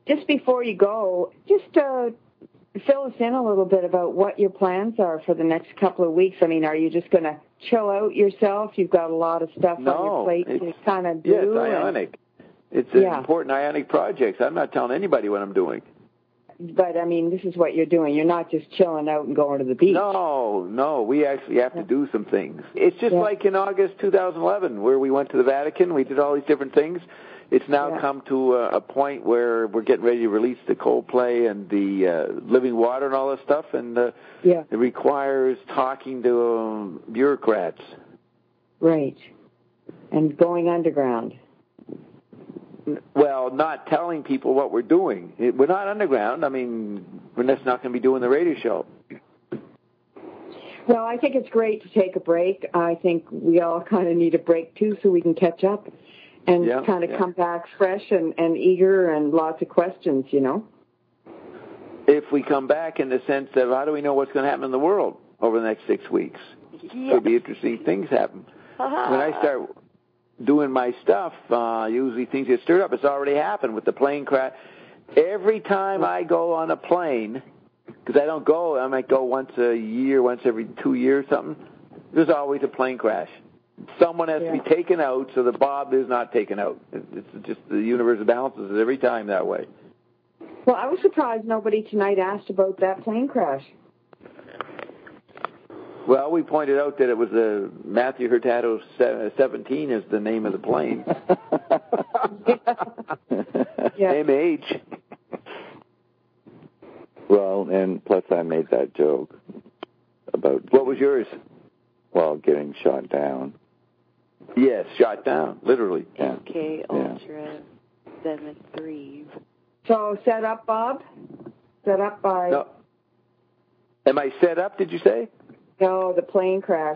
just before you go, just fill us in a little bit about what your plans are for the next couple of weeks. I mean, are you just going to chill out yourself? You've got a lot of stuff on your plate to kind of do. Yeah, it's ionic. It's an important ionic project. I'm not telling anybody what I'm doing. But, I mean, this is what you're doing. You're not just chilling out and going to the beach. No. We actually have to do some things. It's just like in August 2011 where we went to the Vatican. We did all these different things. It's now come to a point where we're getting ready to release the Coldplay and the Living Water and all this stuff. And it requires talking to bureaucrats. Right. And going underground. Well, not telling people what we're doing. We're not underground. I mean, we're just not going to be doing the radio show. Well, I think it's great to take a break. I think we all kind of need a break, too, so we can catch up and kind of come back fresh and eager and lots of questions, you know. If we come back in the sense of how do we know what's going to happen in the world over the next 6 weeks? Could be interesting things happen. When I start doing my stuff, usually things get stirred up. It's already happened with the plane crash. Every time I go on a plane, because I might go once a year, once every 2 years, something, there's always a plane crash. Someone has to be taken out so the Bob is not taken out. It's just the universe balances it every time that way. Well, I was surprised nobody tonight asked about that plane crash. Well, we pointed out that it was Matthew Hurtado 17 is the name of the plane. MH. Well, and plus I made that joke about... What was yours? Well, getting shot down. Yes, shot down, literally. MK Ultra 7-3. So set up, Bob? Set up by... No. Am I set up, did you say? No, the plane crash.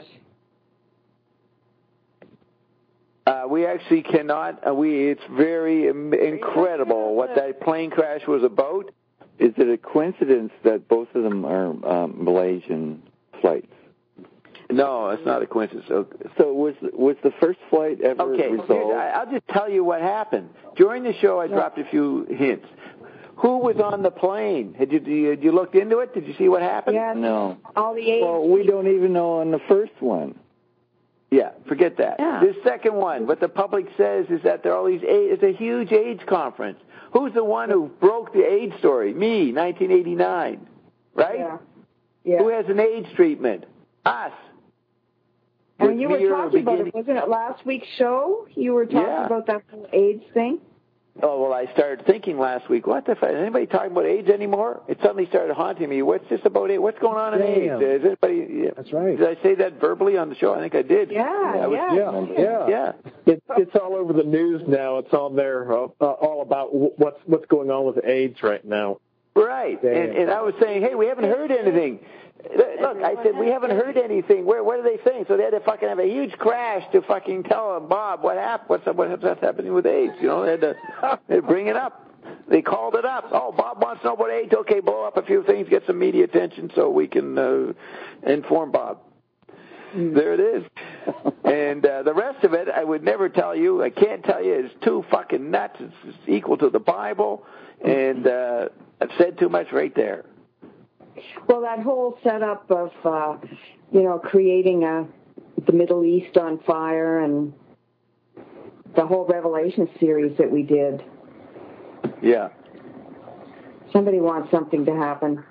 We actually cannot. It's very incredible what that plane crash was about. Is it a coincidence that both of them are Malaysian flights? No, it's not a coincidence. So was the first flight ever resolved? I'll just tell you what happened. During the show, I dropped a few hints. Who was on the plane? Had you looked into it? Did you see what happened? Yeah, no. All the AIDS. Well, we don't even know on the first one. Yeah, forget that. Yeah. The second one, what the public says is that there are all these AIDS. It's a huge AIDS conference. Who's the one who broke the AIDS story? Me, 1989. Right? Yeah. Who has an AIDS treatment? Us. And you were talking about it, wasn't it last week's show? You were talking about that whole AIDS thing? Oh, well, I started thinking last week, what the fuck? Is anybody talking about AIDS anymore? It suddenly started haunting me. What's this about AIDS? What's going on in AIDS? Is anybody... Yeah. That's right. Did I say that verbally on the show? I think I did. Yeah. It's all over the news now. It's on there, all about what's going on with AIDS right now. Right. And I was saying, hey, we haven't heard anything. Look, I said, we haven't heard anything. What are they saying? So they had to fucking have a huge crash to fucking tell Bob what happened, what's happening with AIDS. You know, they had to bring it up. They called it up. Oh, Bob wants to know about AIDS. Okay, blow up a few things, get some media attention so we can inform Bob. There it is. And the rest of it, I would never tell you. I can't tell you. It's too fucking nuts. It's equal to the Bible. And I've said too much right there. Well, that whole setup of, creating the Middle East on fire and the whole Revelation series that we did. Yeah. Somebody wants something to happen.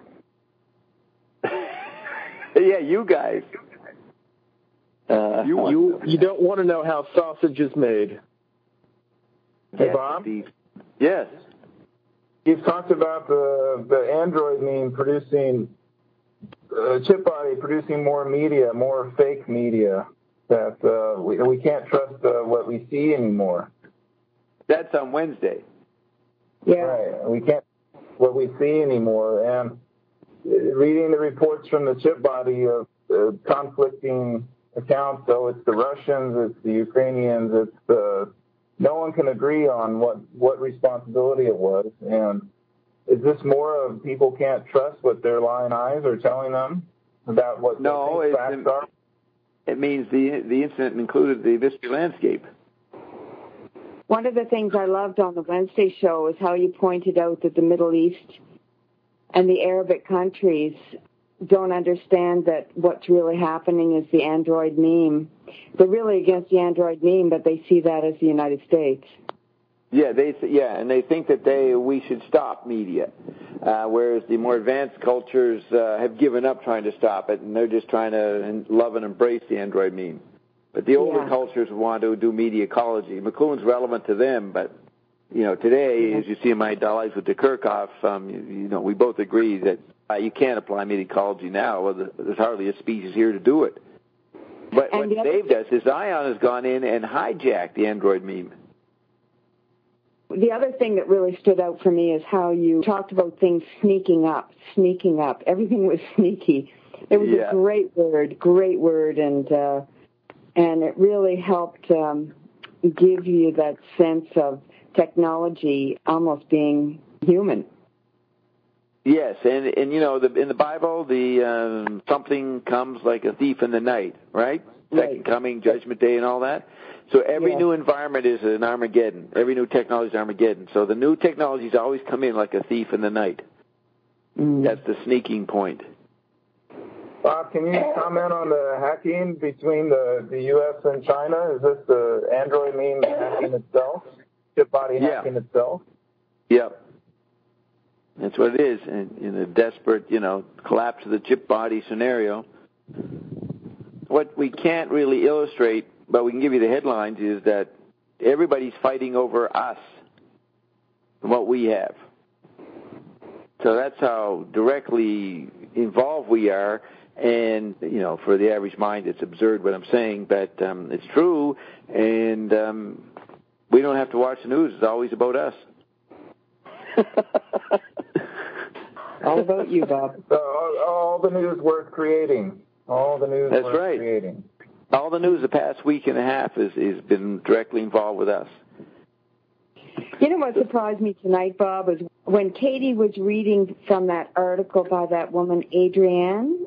Yeah, you guys. You don't want to know how sausage is made. Hey, Bob? Yes. You've talked about the Android meme producing, chip body producing more media, more fake media, that we can't trust what we see anymore. That's on Wednesday. Yeah. Right. We can't what we see anymore. And reading the reports from the chip body of conflicting accounts, so it's the Russians, it's the Ukrainians, it's the... No one can agree on what responsibility it was. And is this more of people can't trust what their lying eyes are telling them about what facts are? It means the incident included the Vista landscape. One of the things I loved on the Wednesday show is how you pointed out that the Middle East and the Arabic countries don't understand that what's really happening is the Android meme. They're really against the Android meme, but they see that as the United States. Yeah, and they think that we should stop media, whereas the more advanced cultures have given up trying to stop it, and they're just trying to love and embrace the Android meme. But the older cultures want to do media ecology. McLuhan's relevant to them, but today, as you see in my dialogues with de Kerkhoff, we both agree that you can't apply media ecology now. Well, there's hardly a species here to do it. But what saved us is Ion has gone in and hijacked the Android meme. The other thing that really stood out for me is how you talked about things sneaking up. Everything was sneaky. It was a great word, and it really helped give you that sense of technology almost being human. Yes, and in the Bible, the something comes like a thief in the night, right? Second coming, Judgment Day, and all that. So every new environment is an Armageddon. Every new technology is Armageddon. So the new technologies always come in like a thief in the night. That's the sneaking point. Bob, can you comment on the hacking between the U.S. and China? Is this the Android meme hacking itself? Chip body hacking itself? Yep. That's what it is. In a desperate, collapse of the chip body scenario. What we can't really illustrate, but we can give you the headlines, is that everybody's fighting over us and what we have. So that's how directly involved we are. And, for the average mind, it's absurd what I'm saying, but it's true. And we don't have to watch the news. It's always about us. All about you, Bob. All the news worth creating. All the news That's worth right. creating. All the news the past week and a half has been directly involved with us. You know what surprised me tonight, Bob, is when Katie was reading from that article by that woman, Adrienne.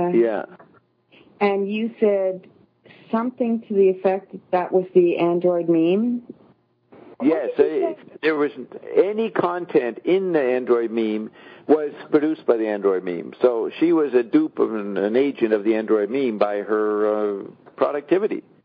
And you said something to the effect that was the Android meme. Yes, there was any content in the Android meme was produced by the Android meme. So she was a dupe of an agent of the Android meme by her productivity.